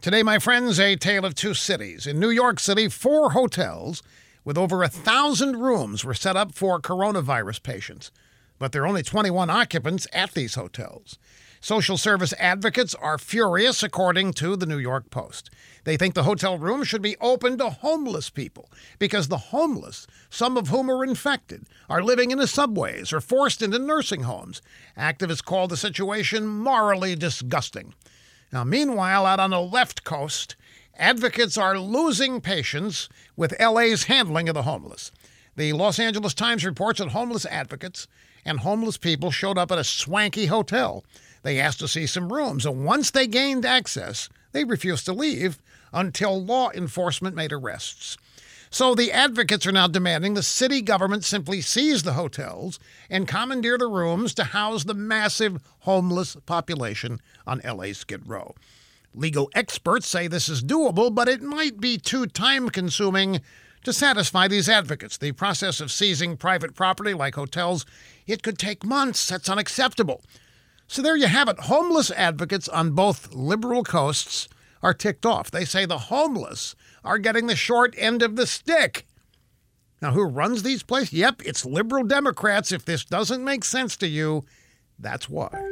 Today, my friends, a tale of two cities. In New York City, 4 hotels with over 1,000 rooms were set up for coronavirus patients. But there are only 21 occupants at these hotels. Social service advocates are furious, according to the New York Post. They think the hotel room should be open to homeless people because the homeless, some of whom are infected, are living in the subways or forced into nursing homes. Activists call the situation morally disgusting. Now, meanwhile, out on the left coast, advocates are losing patience with LA's handling of the homeless. The Los Angeles Times reports that homeless advocates and homeless people showed up at a swanky hotel. They asked to see some rooms, and once they gained access, they refused to leave until law enforcement made arrests. So the advocates are now demanding the city government simply seize the hotels and commandeer the rooms to house the massive homeless population on LA's Skid Row. Legal experts say this is doable, but it might be too time-consuming to satisfy these advocates. The process of seizing private property like hotels, it could take months. That's unacceptable. So there you have it. Homeless advocates on both liberal coasts are ticked off. They say the homeless are getting the short end of the stick. Now, who runs these places? Yep, it's liberal Democrats. If this doesn't make sense to you, that's why.